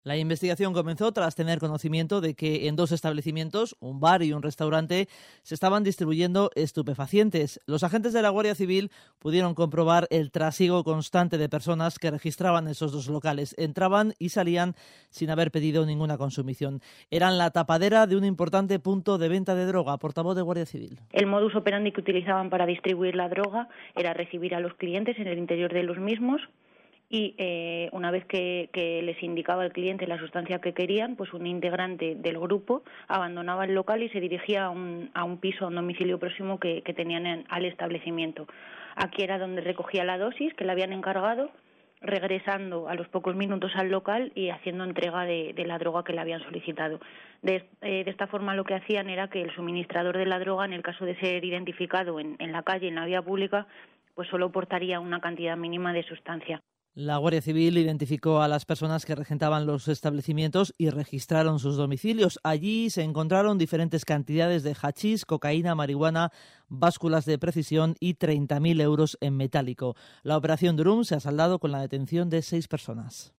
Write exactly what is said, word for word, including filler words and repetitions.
La investigación comenzó tras tener conocimiento de que en dos establecimientos, un bar y un restaurante, se estaban distribuyendo estupefacientes. Los agentes de la Guardia Civil pudieron comprobar el trasiego constante de personas que registraban esos dos locales. Entraban y salían sin haber pedido ninguna consumición. Eran la tapadera de un importante punto de venta de droga. Portavoz de Guardia Civil. El modus operandi que utilizaban para distribuir la droga era recibir a los clientes en el interior de los mismos y eh, una vez que, que les indicaba el cliente la sustancia que querían, pues un integrante del grupo abandonaba el local y se dirigía a un, a un piso, a un domicilio próximo que, que tenían en, al establecimiento. Aquí era donde recogía la dosis que le habían encargado, regresando a los pocos minutos al local y haciendo entrega de, de la droga que le habían solicitado. De, eh, de esta forma lo que hacían era que el suministrador de la droga, en el caso de ser identificado en, en la calle, en la vía pública, pues solo portaría una cantidad mínima de sustancia. La Guardia Civil identificó a las personas que regentaban los establecimientos y registraron sus domicilios. Allí se encontraron diferentes cantidades de hachís, cocaína, marihuana, básculas de precisión y treinta mil euros en metálico. La operación Durum se ha saldado con la detención de seis personas.